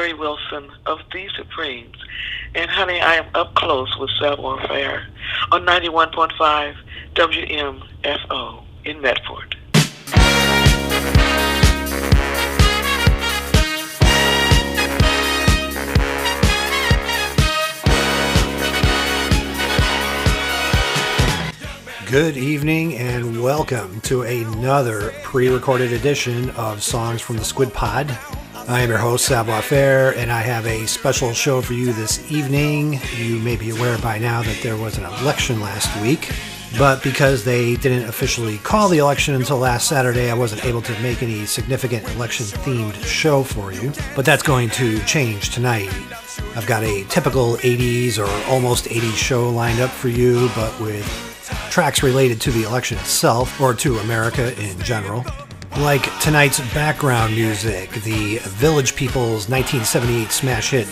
Terry Wilson of The Supremes. And honey, I am up close with Savoir-Faire on 91.5 WMFO in Medford. Good evening and welcome to another pre-recorded edition of Songs from the Squid Pod. I am your host, Savoir-Faire, and I have a special show for you this evening. You may be aware by now that there was an election last week, but because they didn't officially call the election until last Saturday, I wasn't able to make any significant election-themed show for you. But that's going to change tonight. I've got a typical 80s or almost 80s show lined up for you, but with tracks related to the election itself, or to America in general. Like tonight's background music, the Village People's 1978 smash hit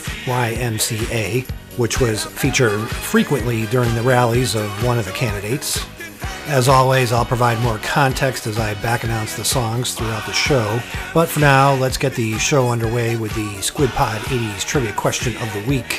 YMCA, which was featured frequently during the rallies of one of the candidates. As always, I'll provide more context as I back announce the songs throughout the show. But for now, let's get the show underway with the Squid Pod 80s Trivia Question of the Week.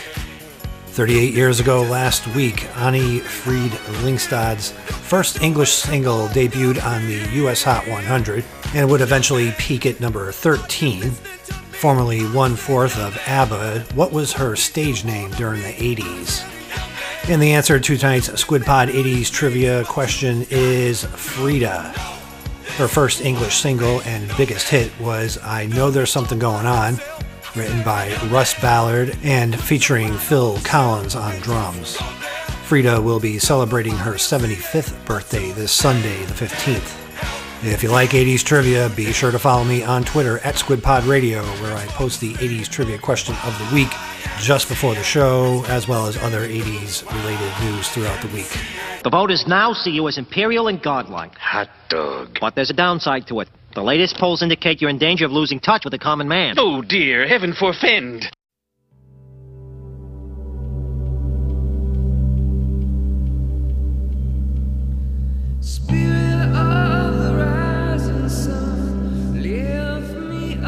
38 years ago last week, Annie Fried Lyngstad's first English single debuted on the US Hot 100 and would eventually peak at number 13. Formerly one-fourth of ABBA, what was her stage name during the 80s? And the answer to tonight's Squid Pod 80s trivia question is Frida. Her first English single and biggest hit was I Know There's Something Going On, written by Russ Ballard and featuring Phil Collins on drums. Frida will be celebrating her 75th birthday this Sunday, the 15th. If you like 80s trivia, be sure to follow me on Twitter at SquidPodRadio, where I post the 80s trivia question of the week just before the show, as well as other 80s related news throughout the week. The voters now see you as imperial and godlike. Hot dog. But there's a downside to it. The latest polls indicate you're in danger of losing touch with the common man. Oh dear, heaven forfend. Spirit of the rising sun, lift me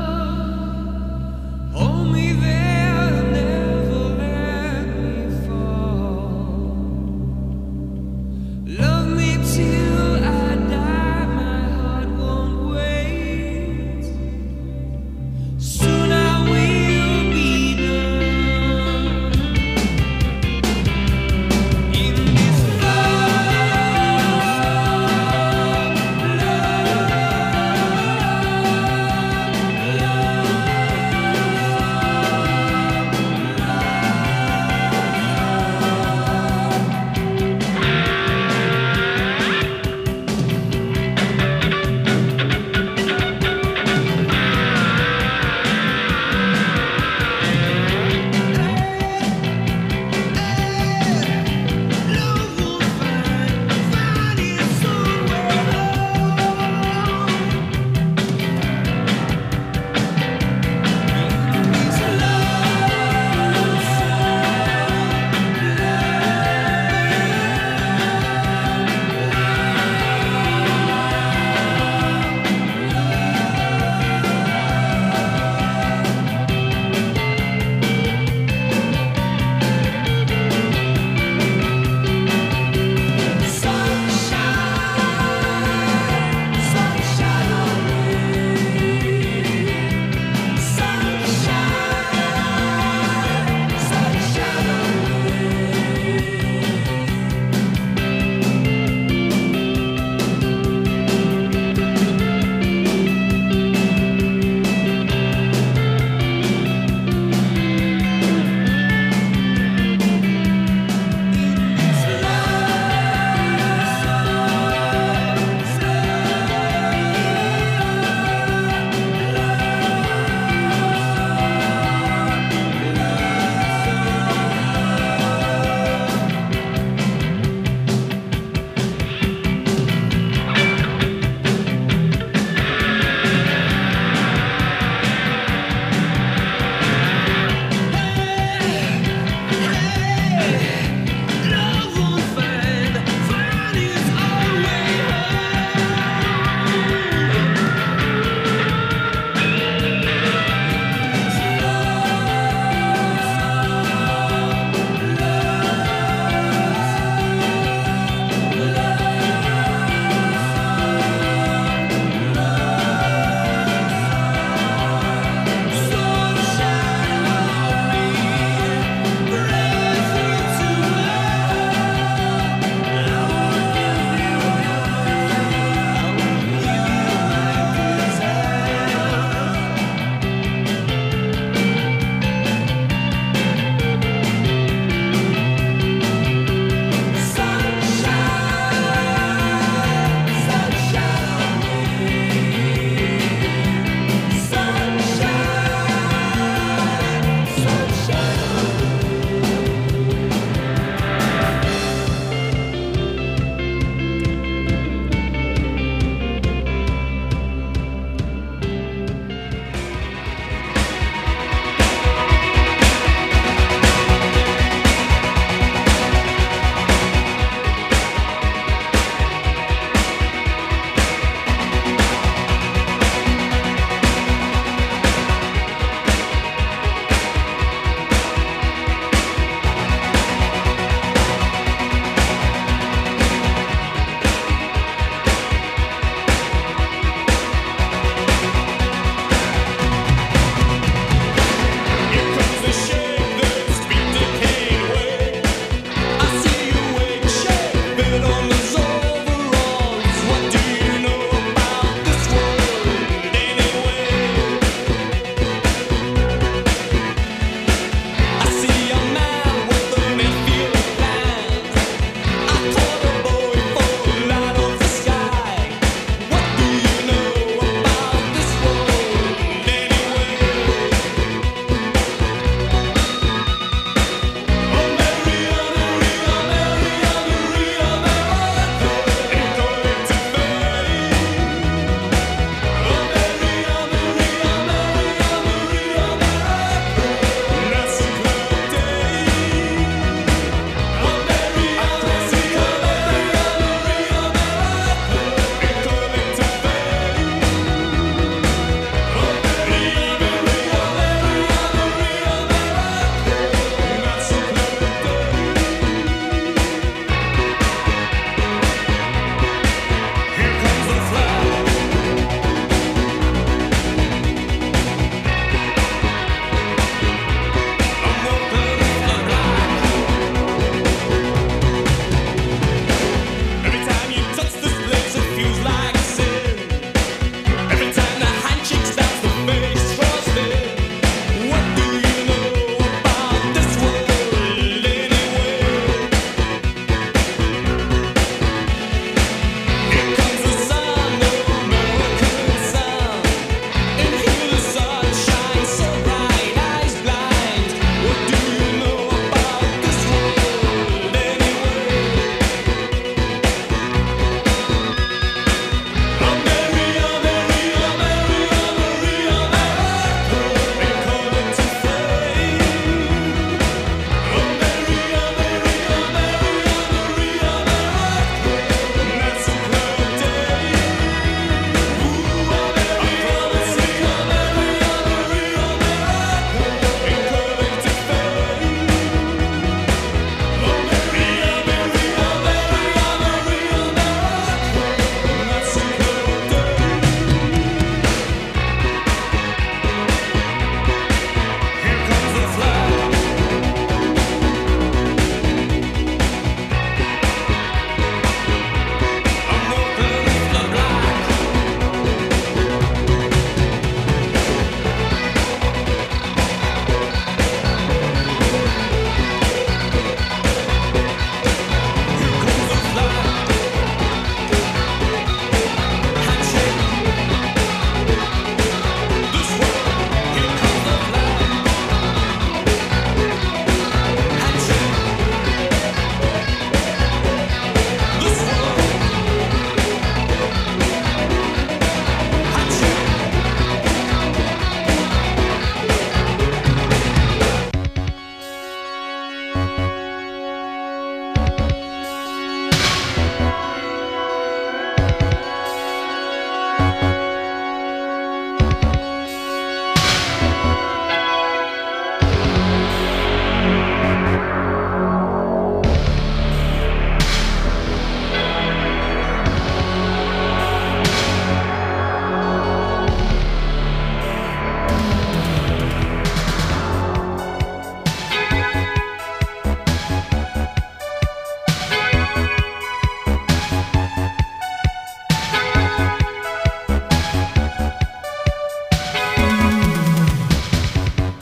up, hold me there and never let me fall. Love me till I die, my heart won't wait. Soon I will be done. In this love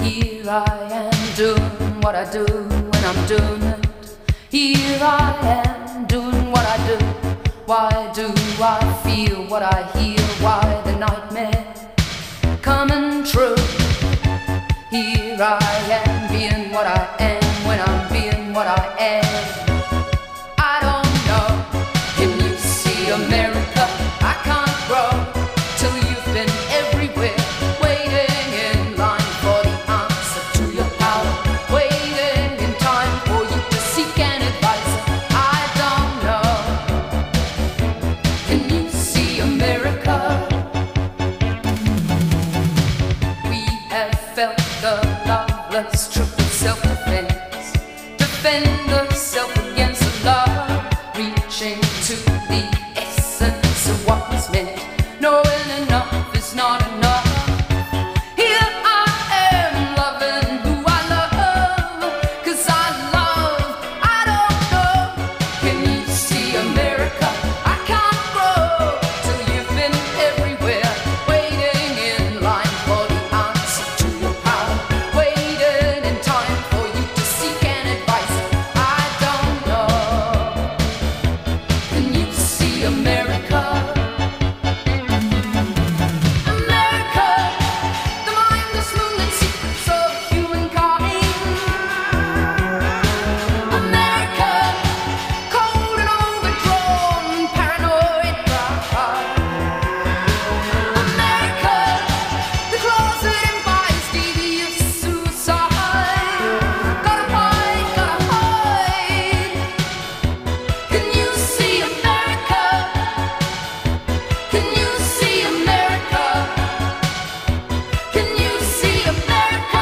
Here I am doing what I do when I'm doing it. Here I am doing what I do. Why do I feel what I hear? Why the nightmare coming true? Here I am being what I am when I'm being what I am. I don't know. Can you see America? I can't grow till you've been everywhere, waiting in line for the answer to your power, waiting in time for you to seek an advisor. I don't know. Can you see America? We have felt the loveless truth of self-defense. Defend yourself against the love, reaching to the essence of what was meant, knowing enough is not enough. Here I am loving who I love, 'cause I love, I don't know. Can you see America? I can't grow till you've been everywhere, waiting in line for the answer to your power, waiting in time for you to seek an advisor. I don't know. Can you see America? America, the mindless moonlit secrets of humankind. America, cold and overdrawn, paranoid pride. America, the closet implies devious suicide. Gotta hide, gotta hide. Can you see America? Can you see America? Can you see America?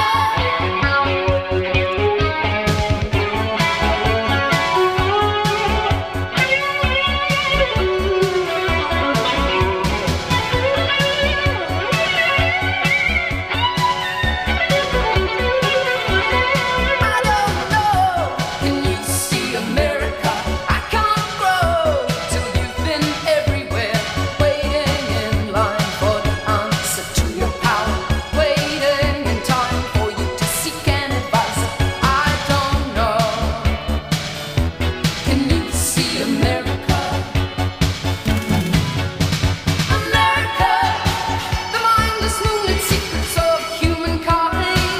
I don't know. Can you see America? I can't grow till you've been everywhere, waiting in line for the answer to your power, waiting in time for you to seek an advisor. I don't know. Can you see America? America, the mindless moonlit secrets of humankind.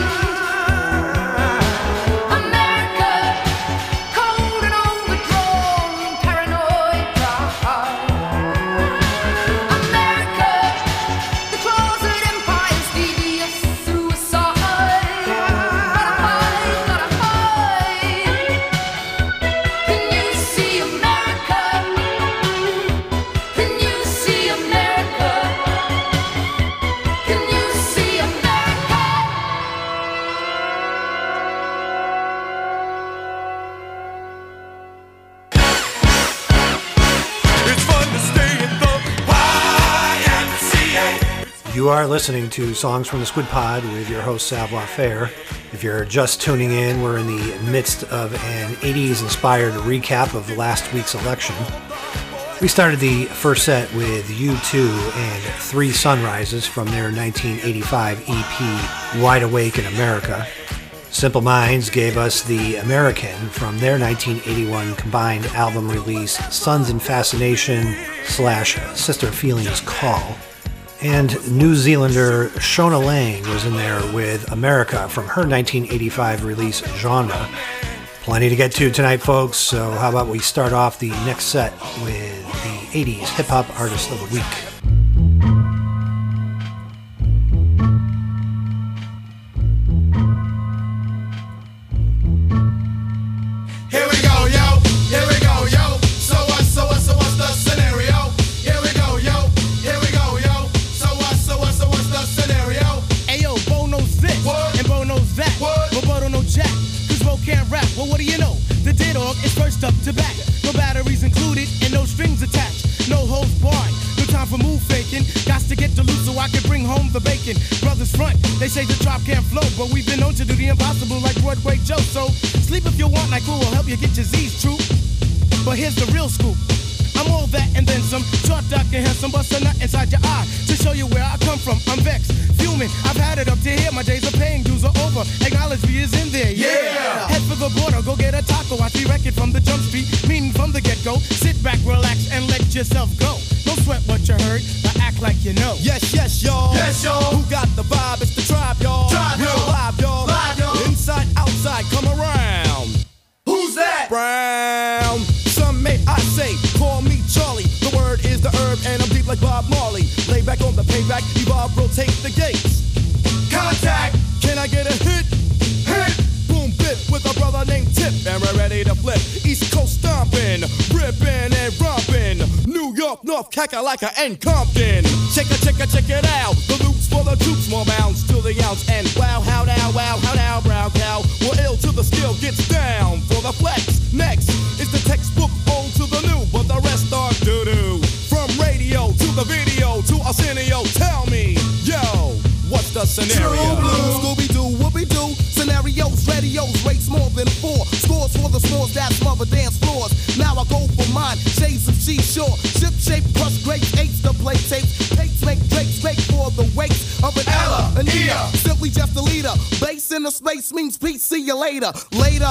America, cold and overdrawn, paranoid pride. America, the closet empire's devious suicide. Gotta hide, gotta hide. Can you see America? Can you see America? Can you see America? It's fun to stay at the YMCA. You are listening to Songs from the Squid Pod with your host, Savoir Faire. If you're just tuning in, we're in the midst of an 80s-inspired recap of last week's election. We started the first set with U2 and Three Sunrises from their 1985 EP, Wide Awake in America. Simple Minds gave us The American from their 1981 combined album release, Sons in Fascination / Sister Feelings Call. And New Zealander Shona Lang was in there with America from her 1985 release, Genre. Plenty to get to tonight, folks, so how about we start off the next set with the 80s Hip-Hop Artist of the Week. Here we go, yo. Here we go, yo. So what's the scenario? Here we go, yo. Here we go, yo. So what's the scenario? Ayo, Bo knows this, What? and Bo knows that, What? but Bo don't know jack, cause Bo can't rap. Well, what do you know? The D-Dog is first up to bat. No batteries included and no strings attached. No holds barred, no time for move faking. Gots to get to loot so I can bring home the bacon. Brothers front, they say the drop can't flow, but we've been known to do the impossible like Broadway Joe. So sleep if you want, like who will help you get your Z's true. But here's the real scoop. I'm all that and then some. Short, dark, and handsome, bust a nut inside your eye to show you where I come from. I'm vexed, fuming. I've had it up to here. My days of paying dues are over. Acknowledge me is in there. Yeah. Head for the border, go get a taco. I see record from the jump street, meaning from the get-go. Sit back, relax, and let yourself go. Don't sweat what you heard, but act like you know. Yes, yes, y'all. Yes, y'all. Who got the vibe? It's the tribe, y'all. Tribe, real y'all. Live, y'all. Live, y'all. Inside, outside, come around. Who's that? Brown. Some may I say, call me Charlie. The word is the herb, and I'm deep like Bob Marley. Lay back on the payback, evolve, rotate the gates. Contact. Can I get a hit? Hit. Boom, bit with a brother named Tip, and we're ready to flip. East Coast stomping, ripping and romping. New York, North, Kakalaka, and Compton. Check it out. The loops for the troops, more bounds to the ounce. And wow, how now, brown cow. We're ill till the skill gets down for the flex. Next is the textbook old to the new, but the rest are doo-doo. From radio to the video to Arsenio, tell me, yo, what's the scenario? True blue, Scooby-Doo, whoopie-doo. Scenarios, radios, rates more than 4. Scores for the scores that smother dance floors. Now I go for mine, shades of seashore. Ship shape, crush grapes, eights to play tapes. Pates make drapes, make for the weights of an Ella, an Ea. Simply just a leader. Bass in the space means peace, see you later. Later,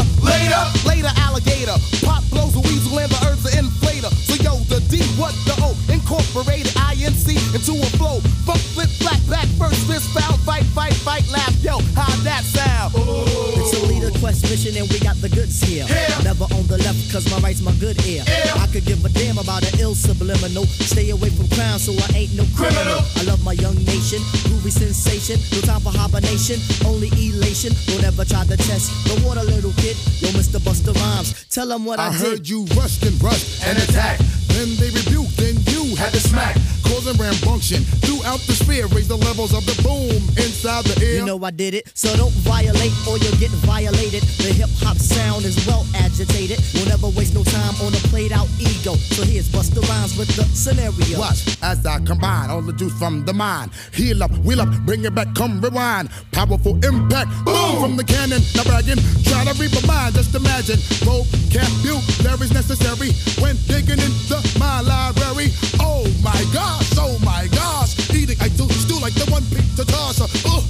alligator. Pop blows a weasel and the herbs are inflator. So yo, the D, what the O? Incorporated INC into a flow. Funk, flip, flat, back, first, fist, foul, fight, laugh. Yo, how'd that sound? Ooh. It's a leader quest mission and we got the goods here. Never on the left cause my right's my good ear. I could give a damn about an ill subliminal. Stay away from crime so I ain't no criminal. I love my young nation, groovy sensation. No time for hibernation, only elation. Don't ever try to test the water, little kid. Yo, Mr. Busta Rhymes, tell them what I did. I heard you rushed and attacked. Then they rebuked, then you had to smack. Causing rambunction throughout the sphere. Raise the levels of the boom inside the air. You know I did it, so don't violate or you'll get violated. The hip-hop sound is well agitated. We'll never waste no time on a played-out ego. So here's Busta Rhymes with the scenario. Watch as I combine all the juice from the mind. Heal up, wheel up, bring it back, come rewind. Powerful impact, boom, from the cannon. Now bragging, try to reap a mind, just imagine. Vocabulary's necessary when digging into my library. Oh my gosh, eating I do stew like the one pizza tosser.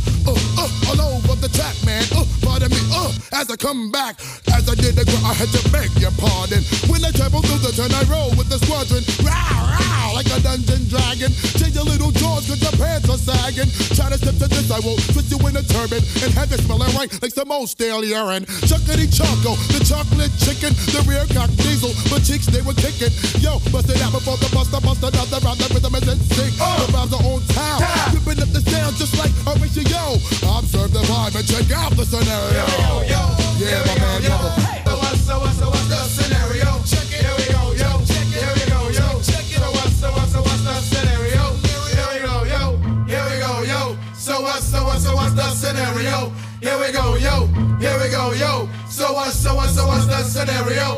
All over the track, man. Pardon me, as I come back, as I did the girl, I had to beg your pardon. When I travel through the turn, I roll with the squadron. Row, like a dungeon dragon. Change your little jaws cause your pants are sagging. Try to step to this, I will twist you in a turban and have it smelling right like some old stale urine. Chuckity choco, the chocolate chicken, the rear cock diesel, but cheeks they were kicking. Yo, bust it out before the buster another round. The rhythm is in sync. The rhymes are on time. Whipping up the sound just like a ratio. Observe the vibe and check out the scenario. Yeah, my man, hey. So what's the scenario? Check it. Here we go, yo. Check it. Here we go, yo. Check it. So what's the scenario? Here we go, yo. Here we go, yo. So what's the scenario? Here we go, yo. Here we go, yo. So what's the scenario?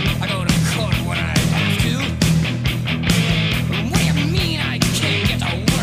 What do you mean I can't get away?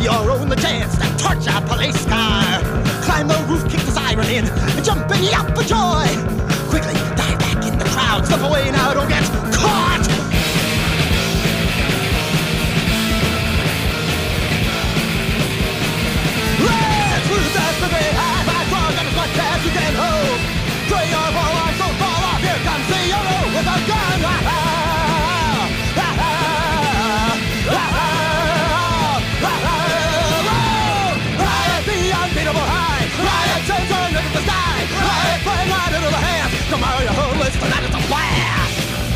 your only chance to torch a police car. Climb the roof, kick the siren in, and jump and yelp for joy. Quickly dive back in the crowd, slip away now, don't get caught. Let's lose that today, high five, frog, and as much as you can hold. Throw your ball on, don't fall off, here comes the yellow with a gun. Riot the unbeatable high, riot turns on into the sky, riot flying right into the hands. Tomorrow you're homeless, tonight it's a blast.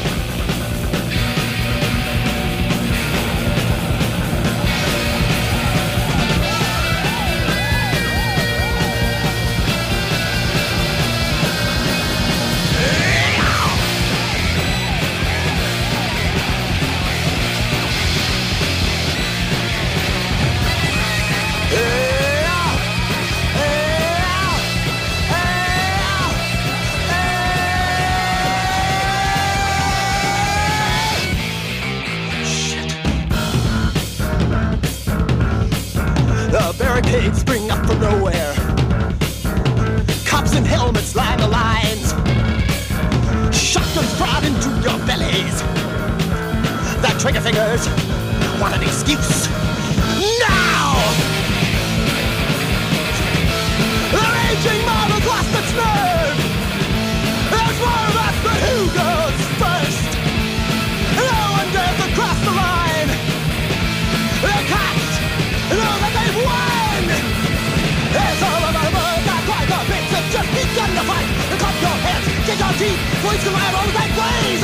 Barricades spring up from nowhere. Cops in helmets line the lines. Shotguns drive into your bellies. The trigger fingers want an excuse. Now! The raging mob has lost its nerve. There's more of us, but who goes first? No one dares to cross the line. The cops know that they've won! It's all about the bird, not quite the bits have just begun to fight! And clap your hands, get your teeth, police come out on that blaze!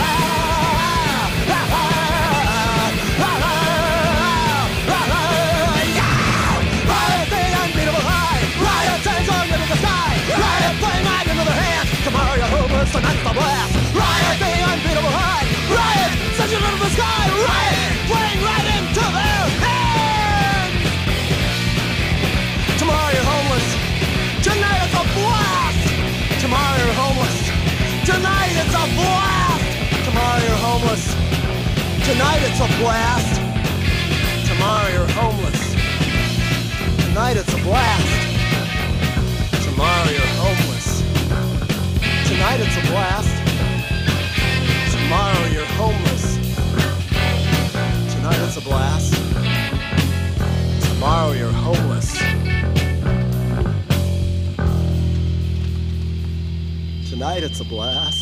Riot the unbeatable high, riot turns on into the sky, riot playing right into their hands, tomorrow you're homeless, tonight's the blast! Riot the unbeatable high, riot sends you into the sky, riot playing right into their hands! Tomorrow you're homeless. Tonight it's a blast. Tomorrow you're homeless. Tonight it's a blast. Tomorrow you're homeless. Tonight it's a blast. Tomorrow you're homeless. Tonight it's a blast. Tomorrow you're homeless. Tonight it's a blast. Tomorrow you're homeless. Tonight it's a blast. Tomorrow you're homeless. Tonight it's a blast.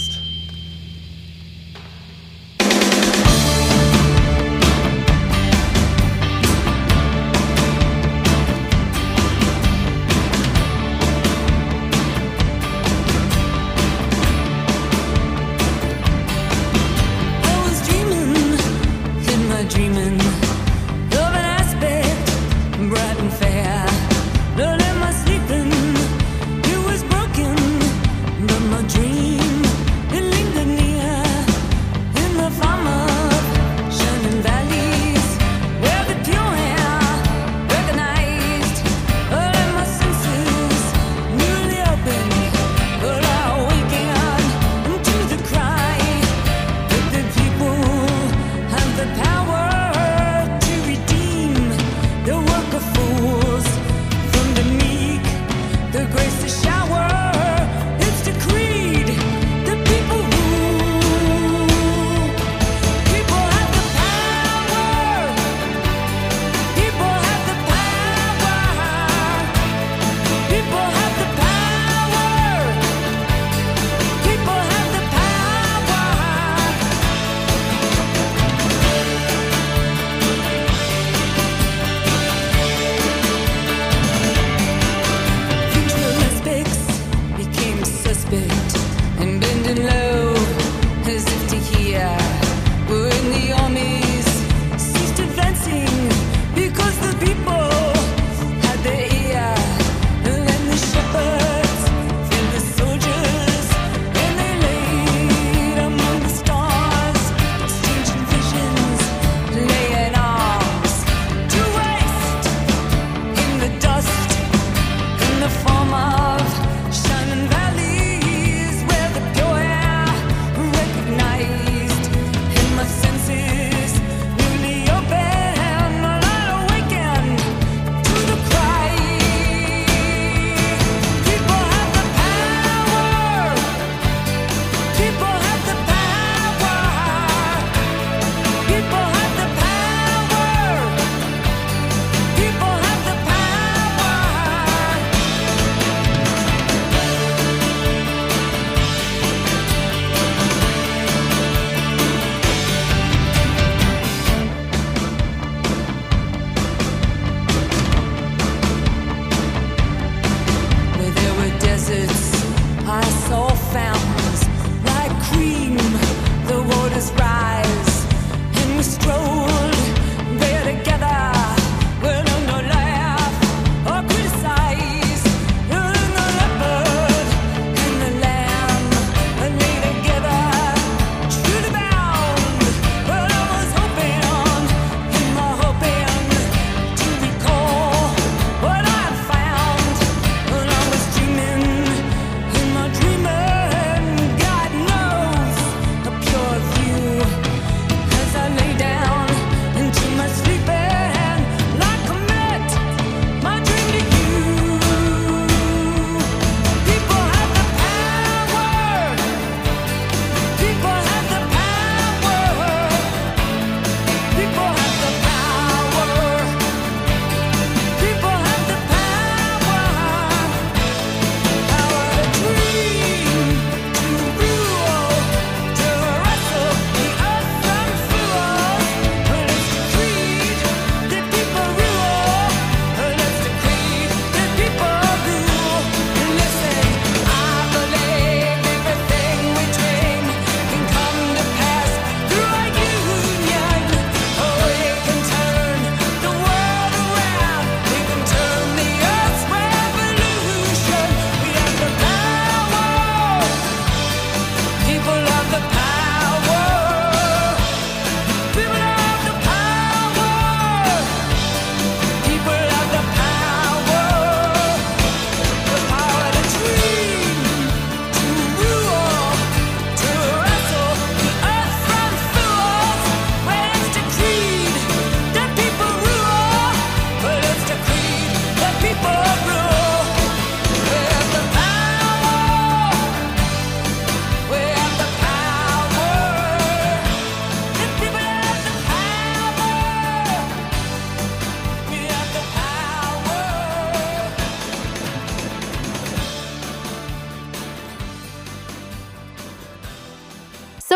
Dreaming of an aspect bright and fair. But in my sleeping, it was broken. But my dream, it lingered near. In the farm of shining valleys, where the pure air recognized all of my senses newly open. But I awakened to the cry that the people have the power to redeem the work of fools. From the meek, the grace to shower, it's decreed the people rule. People have the power. People have the power. People have the power. People have the power. Future aspects became suspect and bending low as if to hear. When the armies ceased advancing because the people had their ear. And the shepherds filled the soldiers and they laid among the stars, exchanging visions, laying arms to waste in the dust. In the form of shining valleys where the pure air recognized. In my senses newly open, I awakened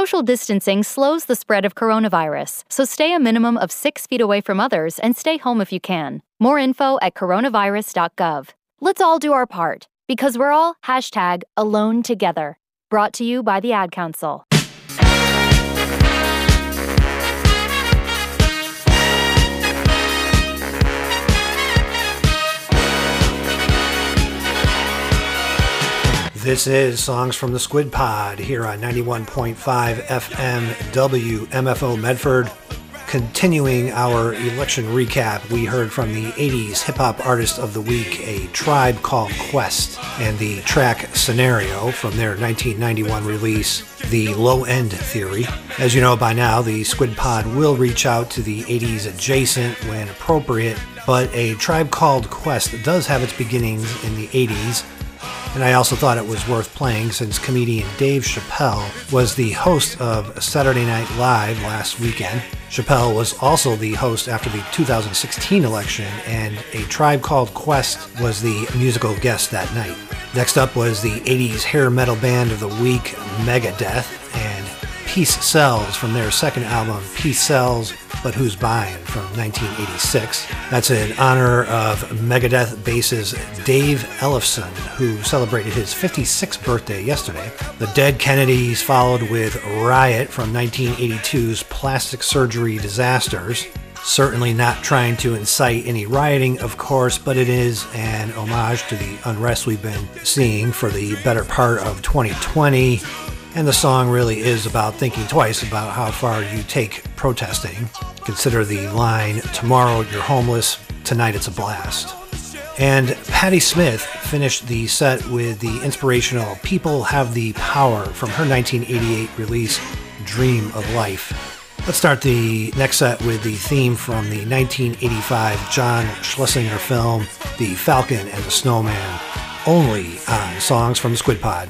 Social distancing slows the spread of coronavirus, so stay a minimum of 6 feet away from others and stay home if you can. More info at coronavirus.gov. Let's all do our part, because we're all #alone together. Brought to you by the Ad Council. This is Songs from the Squid Pod here on 91.5 FM WMFO Medford. Continuing our election recap, we heard from the 80s Hip-Hop Artist of the Week, A Tribe Called Quest, and the track Scenario from their 1991 release, The Low End Theory. As you know by now, the Squid Pod will reach out to the 80s adjacent when appropriate, but A Tribe Called Quest does have its beginnings in the 80s. And I also thought it was worth playing since comedian Dave Chappelle was the host of Saturday Night Live last weekend. Chappelle was also the host after the 2016 election, and A Tribe Called Quest was the musical guest that night. Next up was the 80s hair metal band of the week, Megadeth, and Peace Sells from their second album, Peace Sells, But Who's Buying, from 1986. That's in honor of Megadeth bassist Dave Ellefson, who celebrated his 56th birthday yesterday. The Dead Kennedys followed with Riot from 1982's Plastic Surgery Disasters. Certainly not trying to incite any rioting, of course, but it is an homage to the unrest we've been seeing for the better part of 2020. And the song really is about thinking twice about how far you take protesting. Consider the line, tomorrow you're homeless, tonight it's a blast. And Patti Smith finished the set with the inspirational People Have the Power from her 1988 release, Dream of Life. Let's start the next set with the theme from the 1985 John Schlesinger film, The Falcon and the Snowman, only on Songs from the Squid Pod.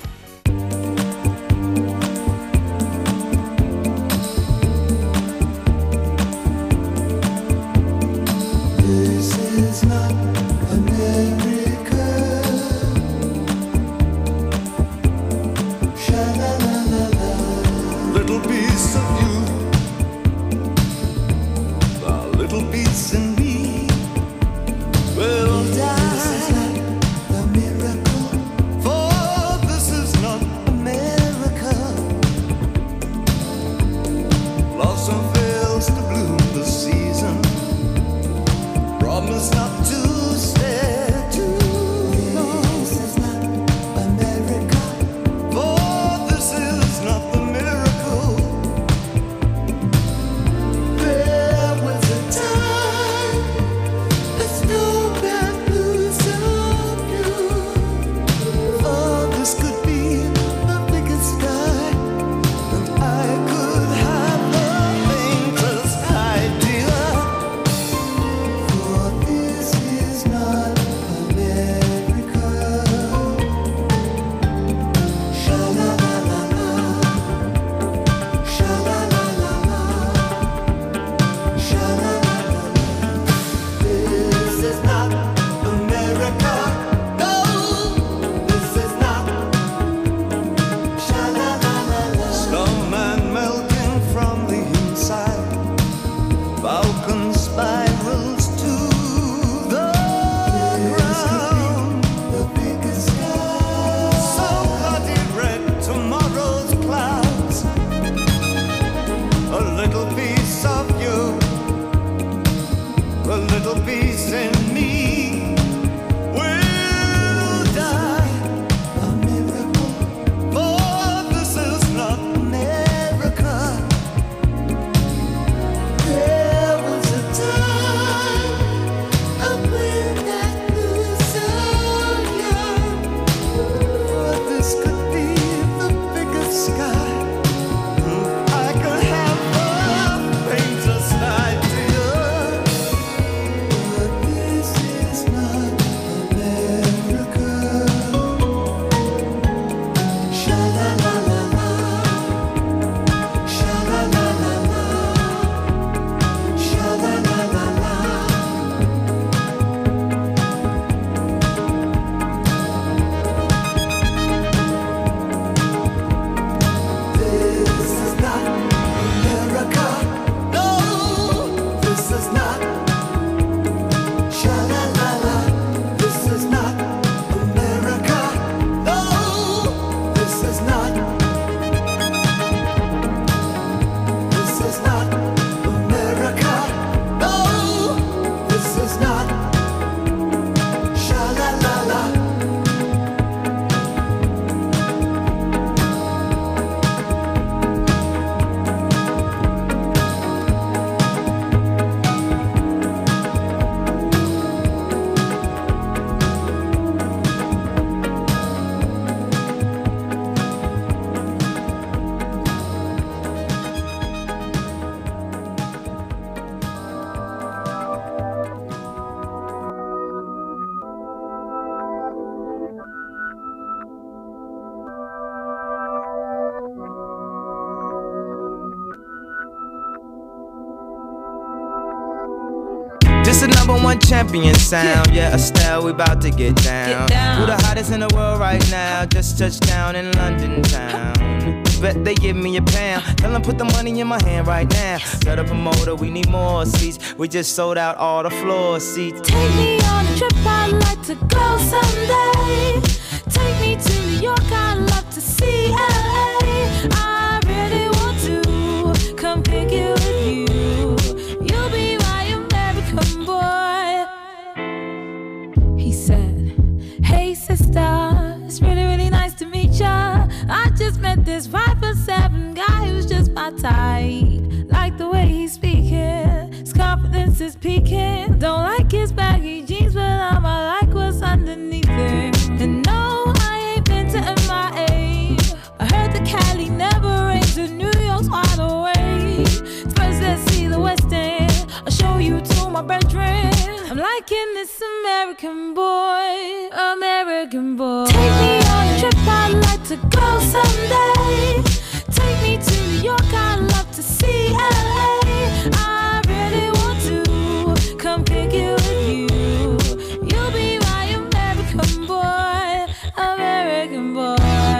#1 champion sound. Yeah, Estelle, we about to get down. Who the hottest in the world right now? Just touched down in London town. Bet they give me a pound. Tell them put the money in my hand right now. Set up a motor, we need more seats. We just sold out all the floor seats. Take me on a trip, I'd like to go someday. Take me to New York, I'd love to see LA. I really want to come kick it with you. You'll be my American boy. He said, hey sister, it's really, really nice to meet ya. I just met this 5'7" guy who's just my type. Like the way he's speaking, his confidence is peaking. Don't like his baggy jeans, but I'ma like what's underneath it. And no, I ain't been to MIA. I heard that Cali never rains and New York's wide awake. First let's see the West End, I'll show you to my bedroom. I'm liking this American boy, American boy. Take me on a trip, I'd like to go someday. Take me to New York, I'd love to see LA. I really want to come kick it with you. You'll be my American boy, American boy.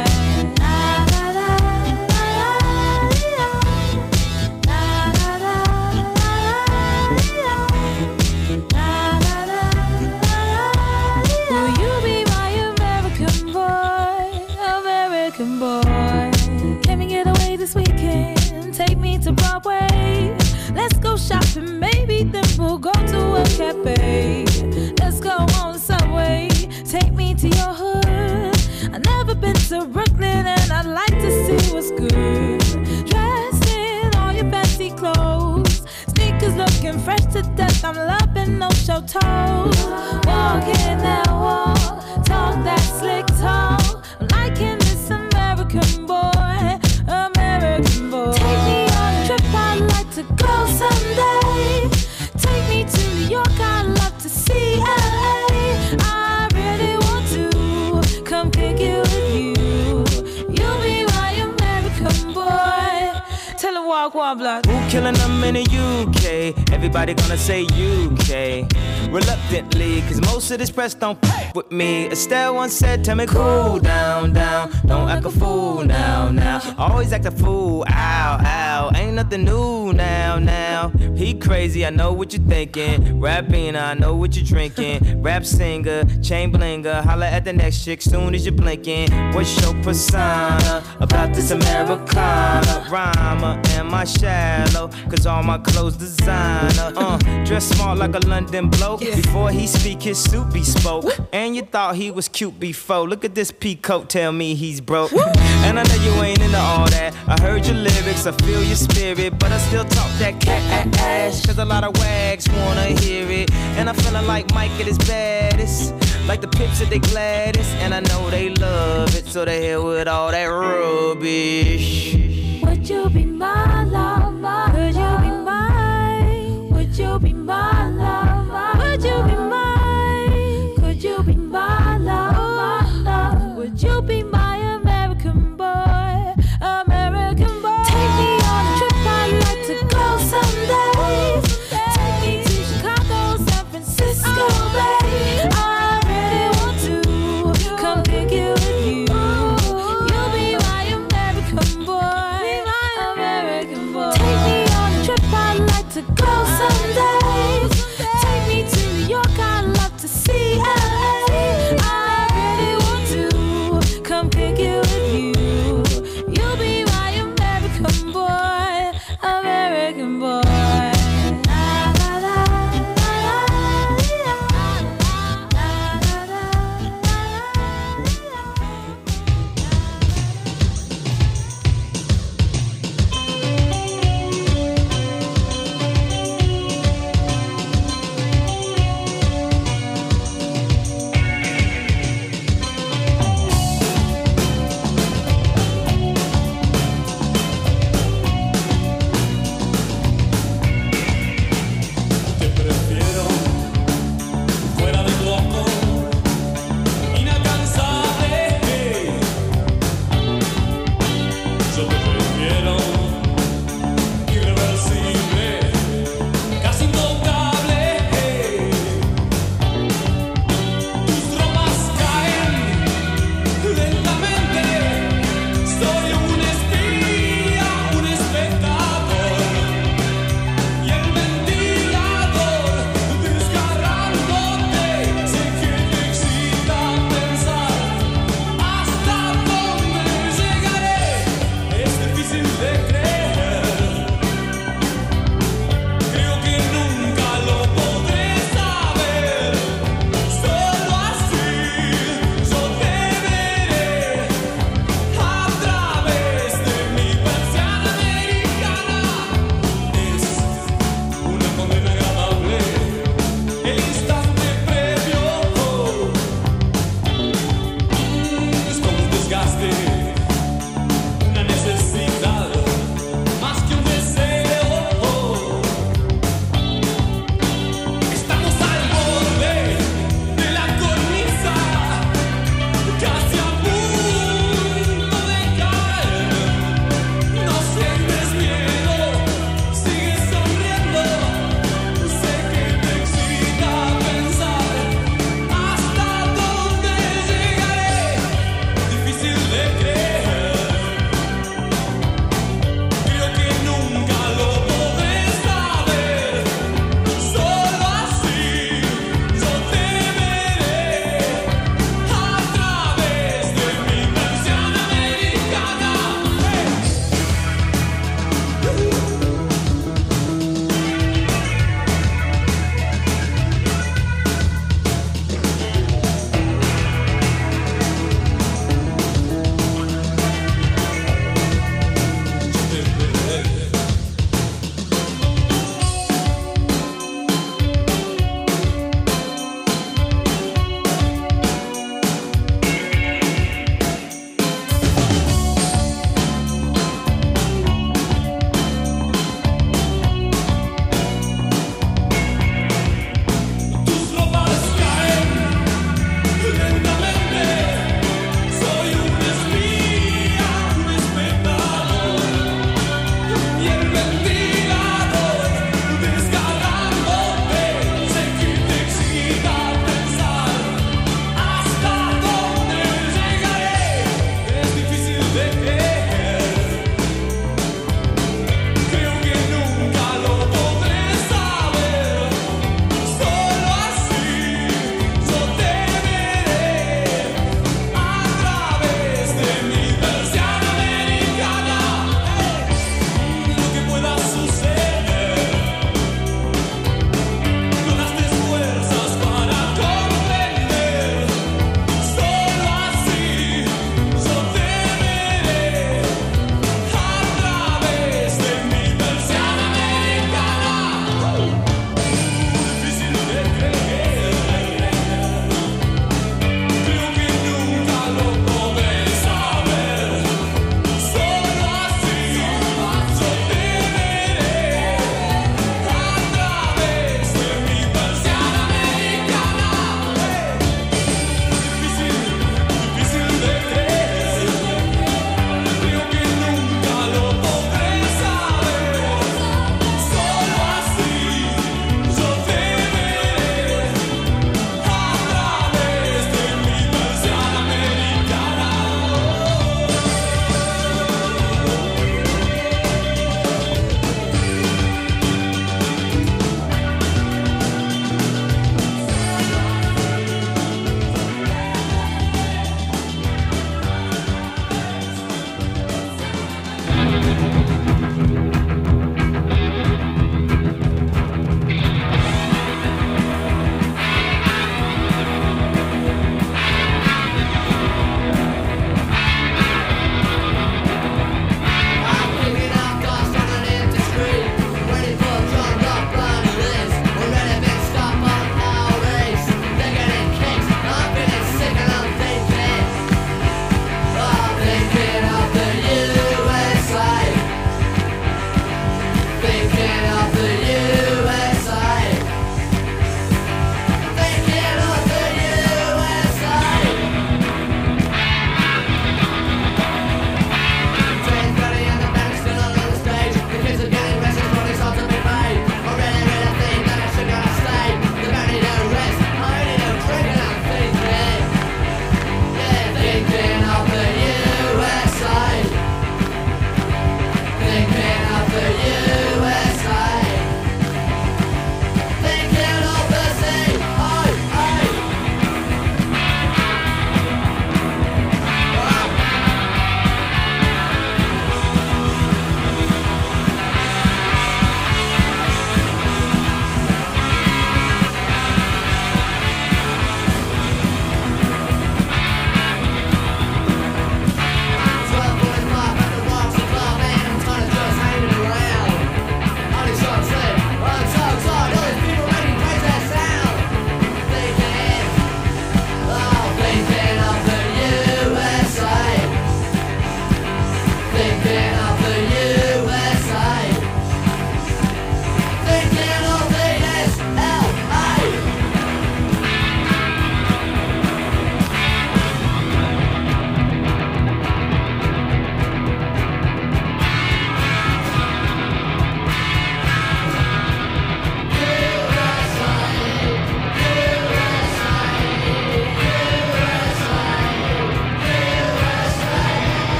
Will you be my American boy, American boy? Can we get away this weekend? Take me to Broadway. Let's go shopping, maybe then we'll go to a cafe. Let's go on the subway, take me to your hood. I've never been to Brooklyn and I'd like to see what's good. Dressed in all your fancy clothes, sneakers looking fresh to death. I'm loving no show toes. Walking that wall, talk that slick talk. I'm liking this American boy, American boy. Take me on a trip, I'd like to go someday. Take me to New York, I'd love to see LA. I really want to come kick it with you. You'll be my American boy. Tell him walk one block. Who killing them in the UK? Everybody gonna say UK. Reluctantly, cause most of this press don't f with me. Estelle once said, tell me cool down, down. Don't act a fool now, now. Always act a fool, ow, ow. Ain't nothing new now, now. He crazy, I know what you're thinking. Rapping, I know what you're drinking. Rap singer, chain blinger. Holla at the next chick soon as you're blinking. What's your persona about this Americana? Rhymer, am I shallow? Cause all my clothes designer. Dress smart like a London bloke. Before he speak, his suit be spoke. And you thought he was cute before. Look at this peacoat, tell me he's broke. And I know you ain't into all that. I heard your lyrics, I feel your spirit, but I still talk that cat ass. Cause a lot of wags wanna hear it. And I'm feeling like Mike at his baddest. Like the pips at they gladdest. And I know they love it, so they hell with all that rubbish. Would you be my lover? Could you be mine? Would you be my lover? Would you be mine? Could you be my lover? Would you be my American boy? American boy. Take me on a trip, I'd like to go someday. Take me to Chicago, San Francisco, babe. I really want to come kick it with you. You'll be my American boy, American boy.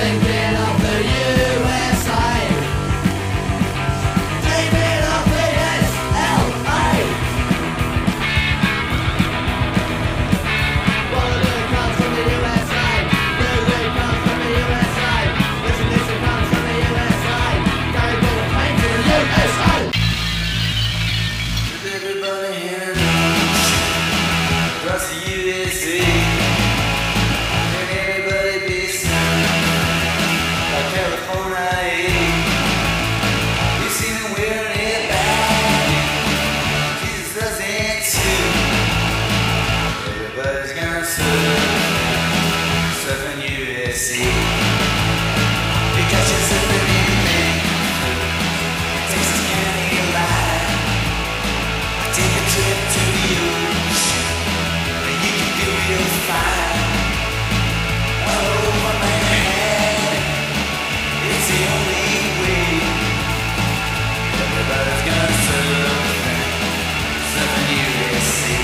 thinking of the USA. Thinking of the SLA. Music comes from the USA. Music comes from the USA. Listen comes from the USA. Gotta go to plane to the USA. With everybody here across the USA. Can anybody be seen like California? You see them wearing it back. Jesus doesn't too. Everybody's gonna surf in USA. You got yourself an evening. Texas County Line. Take a trip to the ocean. You can do real fine. Oh, my man, it's the only way. Everybody's gonna surf in USA.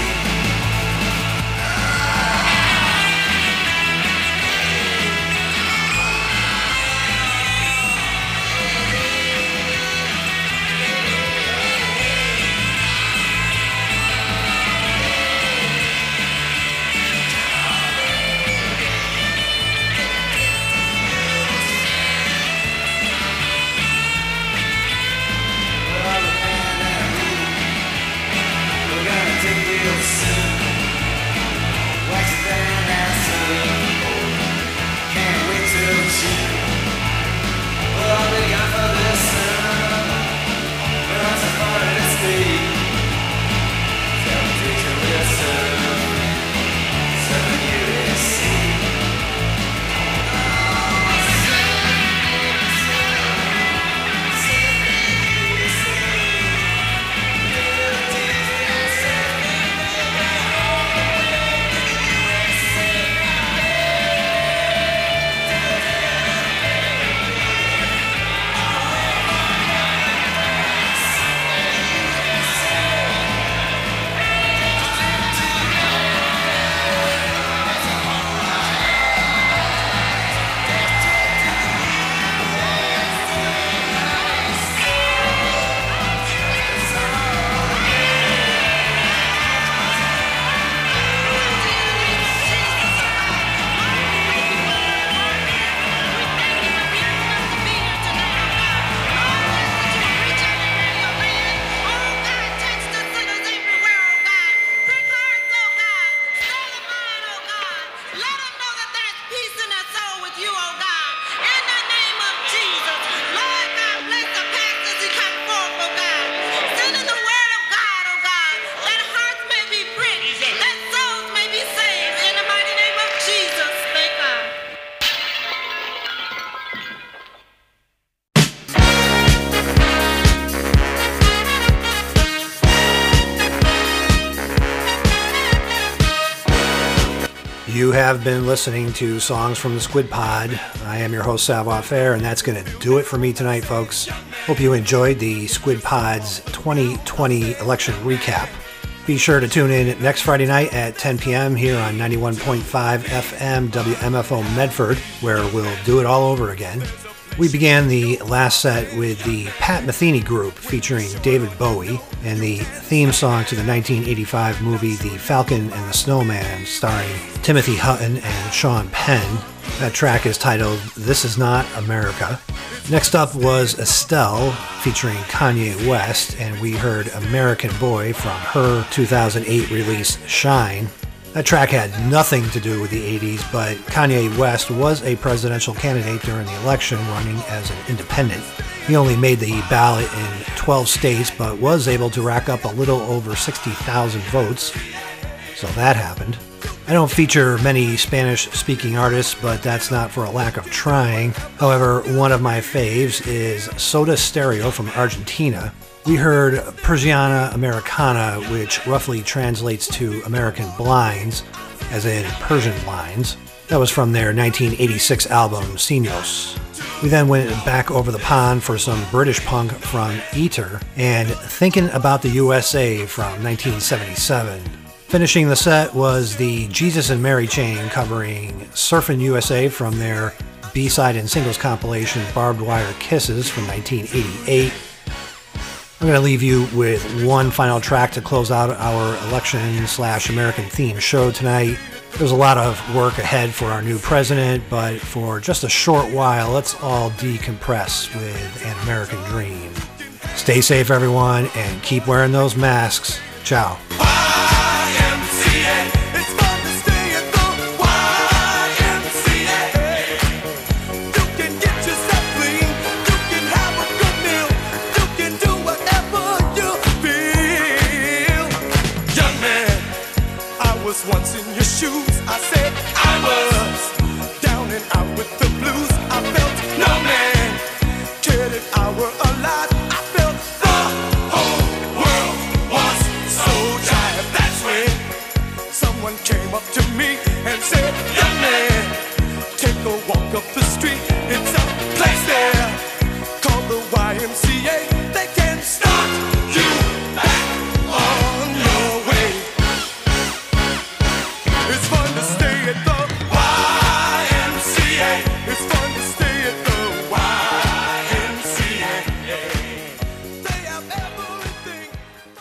We're gonna take real soon. Wax it down and soon. Can't wait till June. Well, I'll be gone for this summer. We're on safari to stay. So take your real soon. Southern USA. You have been listening to Songs from the Squid Pod. I am your host, Savoir Faire, and that's going to do it for me tonight, folks. Hope you enjoyed the Squid Pod's 2020 election recap. Be sure to tune in next Friday night at 10 p.m. here on 91.5 FM WMFO Medford, where we'll do it all over again. We began the last set with the Pat Metheny Group featuring David Bowie and the theme song to the 1985 movie The Falcon and the Snowman starring Timothy Hutton and Sean Penn. That track is titled This Is Not America. Next up was Estelle featuring Kanye West, and we heard American Boy from her 2008 release Shine. That track had nothing to do with the 80s, but Kanye West was a presidential candidate during the election running as an independent. He only made the ballot in 12 states, but was able to rack up a little over 60,000 votes. So that happened. I don't feature many Spanish-speaking artists, but that's not for a lack of trying. However, one of my faves is Soda Stereo from Argentina. We heard Persiana Americana, which roughly translates to American Blinds, as in Persian blinds. That was from their 1986 album, Signos. We then went back over the pond for some British punk from Eater, and Thinking About the USA from 1977. Finishing the set was the Jesus and Mary Chain covering Surfin' USA from their B-side and singles compilation Barbed Wire Kisses from 1988. I'm going to leave you with one final track to close out our election/American theme show tonight. There's a lot of work ahead for our new president, but for just a short while, let's all decompress with An American Dream. Stay safe, everyone, and keep wearing those masks. Ciao. Once in your shoes, I said I was down and out with the blues. I felt no man cared if I were alive. I felt the whole world was so tired. That's when someone came up to me and said, young man, take a walk up the street. It's a place there called the YMCA. They can start you back on your way. It's fun to stay at the YMCA. It's fun to stay at the YMCA. They have everything.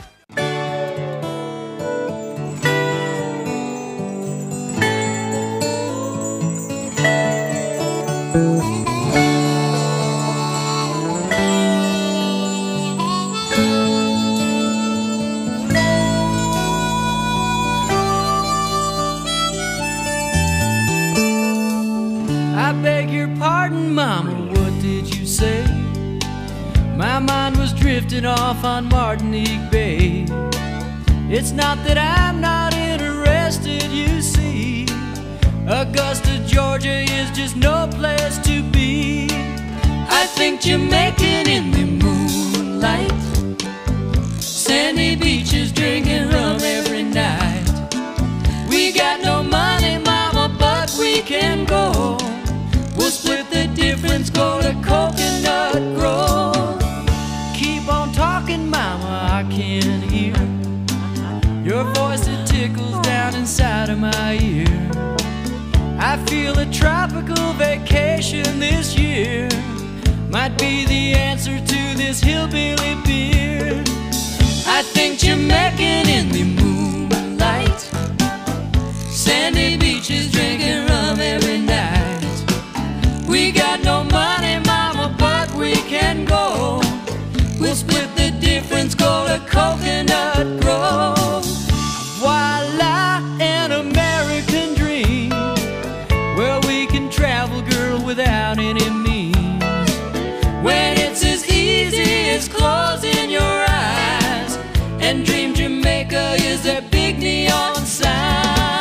I beg your pardon, Mama, what did you say? My mind was drifting off on Martinique Bay. It's not that I'm not interested, you see. Augusta, Georgia is just no place to be. I think Jamaican in the moonlight, sandy beaches drinking rum every night. We got no money, Mama, but we can go. We'll split the difference, go to Coconut Grove. Keep on talking, Mama, I can hear your voice that tickles down inside of my ear. I feel a tropical vacation this year might be the answer to this hillbilly beer. I think Jamaican in the moonlight, sandy beaches drinking rum every night. We got no money, Mama, but we can go. We'll split the difference, go to Coconut Grove. Voila, an American dream, where we can travel, girl, without any means. When it's as easy as closing your eyes and dream Jamaica is a big neon sign.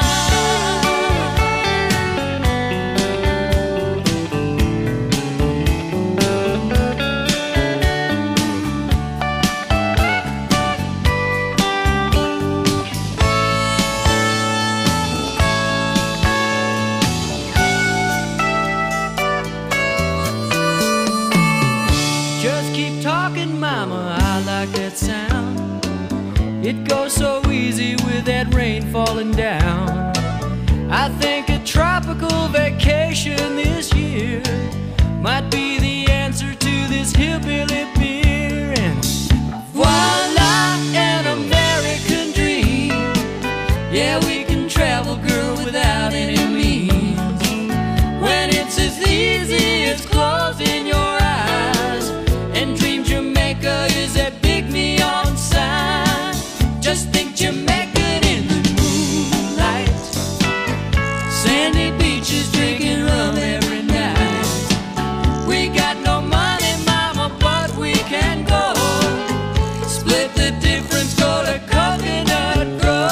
Mama, I like that sound. It goes so easy with that rain falling down. I think a tropical vacation this year might be the answer to this hillbilly beer. And voila, an American dream. Yeah, we can travel, girl, without any means. When it's as easy as closing your eyes and dream Jamaica is a big neon sign. Just think Jamaican in the moonlight, sandy beaches drinking rum every night. We got no money, Mama, but we can go. Split the difference, go to Coconut Grove.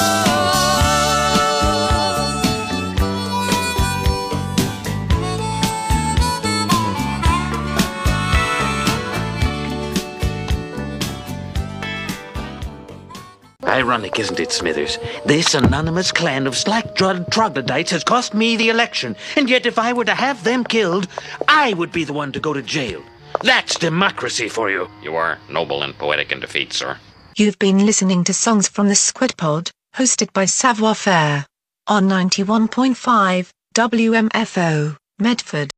Ironic, isn't it, Smithers? This anonymous clan of slack-jawed troglodytes has cost me the election, and yet if I were to have them killed, I would be the one to go to jail. That's democracy for you. You are noble and poetic in defeat, sir. You've been listening to Songs from the Squid Pod, hosted by Savoir Faire, on 91.5 WMFO, Medford.